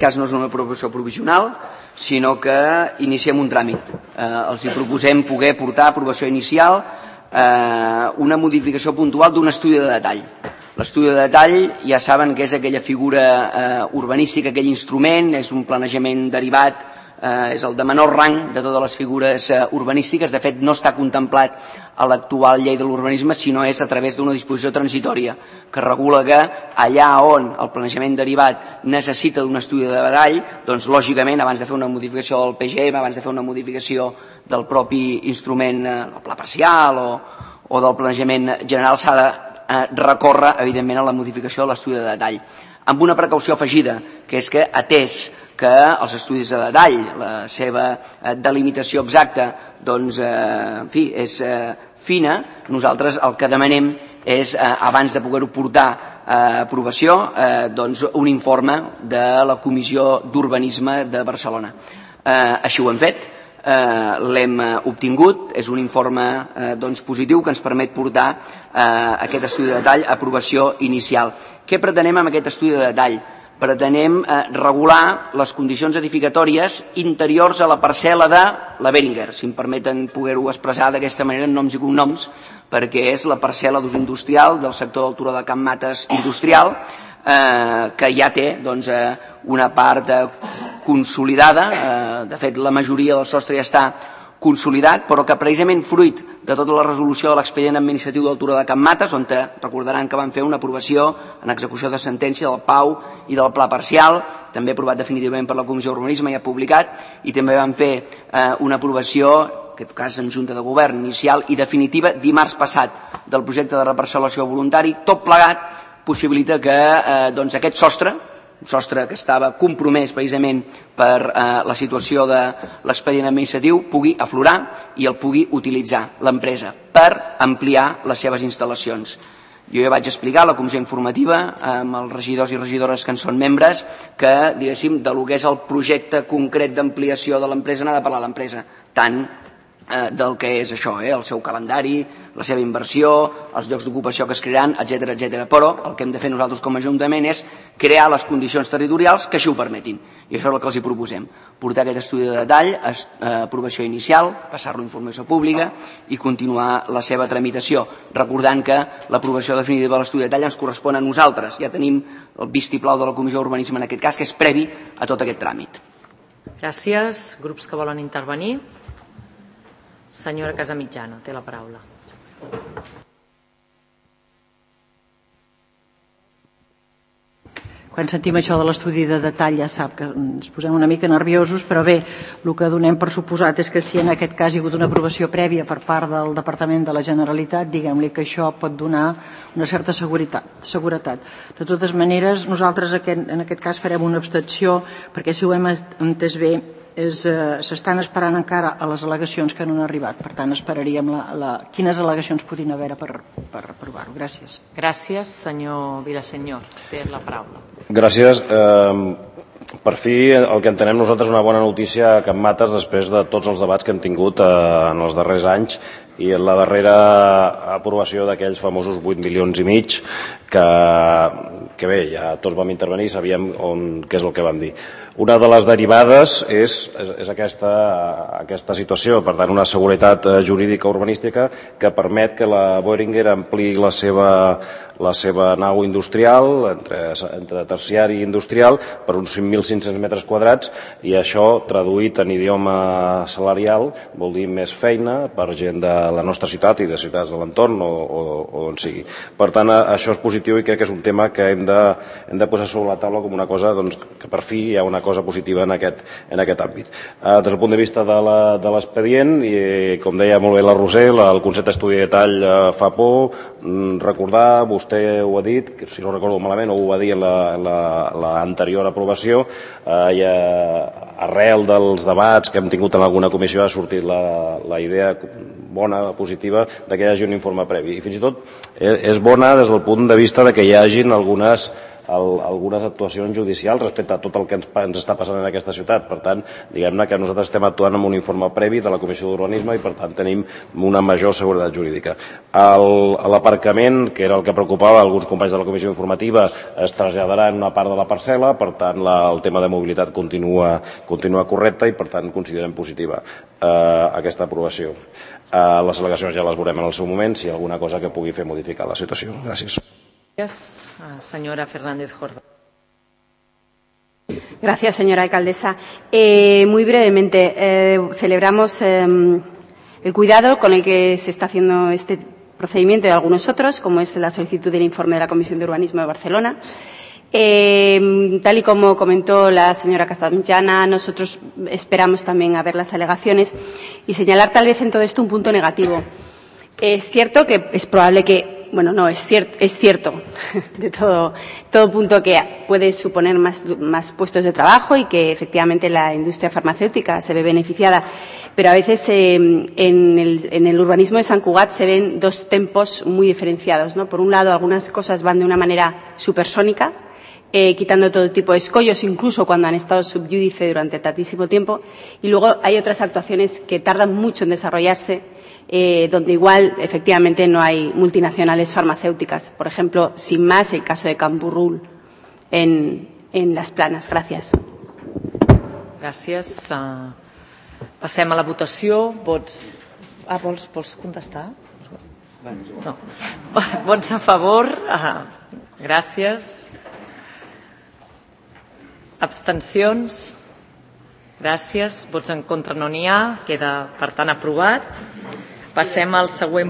cas no és una aprovació provisional, sinó que iniciem un tràmit. Els hi proposem poder portar a aprovació inicial una modificació puntual d'un estudi de detall. L'estudi de detall ja saben que és aquella figura urbanística, aquell instrument, és un planejament derivat, és el de menor rang de totes les figures urbanístiques. De fet, no està contemplat a l'actual llei de l'urbanisme, sinó és a través d'una disposició transitòria que regula que allà on el planejament derivat necessita d'un estudi de detall, doncs lògicament abans de fer una modificació del PGM, abans de fer una modificació del propi instrument, el pla parcial o del planejament general, s'ha de recórrer evidentment a la modificació de l'estudi de detall, amb una precaució afegida, que és que atès que els estudis de detall, la seva delimitació exacta, doncs, en fi, és fina, nosaltres el que demanem és, abans de poder-ho portar a aprovació, doncs, un informe de la Comissió d'Urbanisme de Barcelona. Així ho hem fet, l'hem obtingut, és un informe positiu que ens permet portar aquest estudi de detall a aprovació inicial. Què pretenem amb aquest estudi de detall? Pretenem regular les condicions edificatòries interiors a la parcel·la de la Beringer, si em permeten poder-ho expressar d'aquesta manera en noms i cognoms, perquè és la parcel·la d'ús industrial del sector del Turó de Can Mates industrial, que ja té una part consolidada, de fet la majoria del sostre ja està consolidat, però que precisament fruit de tota la resolució de l'expedient administratiu del Turó de Can Mates, on recordaran que van fer una aprovació en execució de sentència del PAU i del pla parcial, també aprovat definitivament per la Comissió d'Urbanisme, ja publicat, i també van fer una aprovació, en aquest cas en Junta de Govern, inicial i definitiva, dimarts passat, del projecte de reparcel·lació voluntari. Tot plegat possibilita que aquest sostre, un sostre que estava compromès precisament per la situació de l'expedient administratiu, pugui aflorar i el pugui utilitzar l'empresa per ampliar les seves instal·lacions. Jo ja vaig explicar a la comissió informativa amb els regidors i regidores que en són membres que, diguéssim, del que és el projecte concret d'ampliació de l'empresa n'ha de parlar l'empresa, tant del que és això, el seu calendari, la seva inversió, els llocs d'ocupació que es crearan, etc. Però el que hem de fer nosaltres com a Ajuntament és crear les condicions territorials que així ho permetin. I això és el que els hi proposem. Portar aquest estudi de detall a aprovació inicial, passar-lo a informació pública i continuar la seva tramitació, recordant que l'aprovació definitiva de l'estudi de detall ens correspon a nosaltres. Ja tenim el vistiplau de la Comissió d'Urbanisme en aquest cas, que és previ a tot aquest tràmit. Gràcies. Grups que volen intervenir. Senyora Casamitjana, té la paraula. Quan sentim això de l'estudi de detall ja sap que ens posem una mica nerviosos, però bé, el que donem per suposat és que si en aquest cas hi ha hagut una aprovació prèvia per part del Departament de la Generalitat, diguem-li que això pot donar una certa seguretat. De totes maneres, nosaltres en aquest cas farem una abstenció perquè si ho hem entès bé s'estan esperant encara a les al·legacions que no han arribat. Per tant, esperaríem quines al·legacions podien haver per aprovar-ho. Gràcies. Gràcies. Senyor Vilasenyor, té la paraula. Gràcies. Per fi, el que entenem nosaltres una bona notícia a Can Mates després de tots els debats que hem tingut en els darrers anys i en la darrera aprovació d'aquells famosos 8 milions i mig que bé, ja tots vam intervenir i sabíem què és el que vam dir. Una de les derivades és aquesta situació, per tant, una seguretat jurídica urbanística que permet que la Boehringer ampliï la seva nau industrial, entre terciari i industrial, per uns 5.500 metres quadrats, i això, traduït en idioma salarial, vol dir més feina per gent de la nostra ciutat i de ciutats de l'entorn o on sigui. Per tant, això és positiu i crec que és un tema que hem de posar sobre la taula com una cosa que per fi hi ha una cosa positiva en aquest àmbit. Des del punt de vista de l'expedient, i com deia molt bé la Roser, el concepte d'estudi de detall fa por. Recordar, vostè ho ha dit, si no recordo malament, o ho va dir en l'anterior aprovació, arrel dels debats que hem tingut en alguna comissió ha sortit la idea bona, positiva, que hi hagi un informe previ. I fins i tot és bona des del punt de vista que hi hagin algunes algunes actuacions judicials respecte a tot el que ens està passant en aquesta ciutat. Per tant, diguem-ne que nosaltres estem actuant amb un informe previ de la Comissió d'Urbanisme i, per tant, tenim una major seguretat jurídica. L'aparcament, que era el que preocupava alguns companys de la Comissió Informativa, es traslladarà en una part de la parcel·la, per tant, el tema de mobilitat continua correcte i, per tant, considerem positiva aquesta aprovació. Les al·legacions ja les veurem en el seu moment, si hi ha alguna cosa que pugui fer modificar la situació. Gràcies. Gràcies, señora Fernández Jordán. Gracias, señora alcaldesa. Muy brevemente, celebramos el cuidado con el que se está haciendo este procedimiento y algunos otros, como es la solicitud del informe de la Comisión de Urbanismo de Barcelona. Tal y como comentó la señora Casamitjana, nosotros esperamos también a ver las alegaciones y señalar tal vez en todo esto un punto negativo. Es cierto que es probable que, bueno, no, es cierto de todo punto que puede suponer más puestos de trabajo y que efectivamente la industria farmacéutica se ve beneficiada, pero a veces en el urbanismo de Sant Cugat se ven dos tempos muy diferenciados, ¿no? Por un lado, algunas cosas van de una manera supersónica, quitando todo tipo de escollos, incluso cuando han estado sub judice durante tantísimo tiempo, y luego hay otras actuaciones que tardan mucho en desarrollarse, donde igual efectivamente no hay multinacionales farmacéuticas. Por ejemplo, sin más, el caso de Camburrul en Las Planas. Gràcies. Gràcies. Passem a la votació. Vots contestar? No. Vots a favor? Gràcies. Abstencions? Gràcies. Vots en contra no n'hi ha. Queda, per tant, aprovat. Passem al següent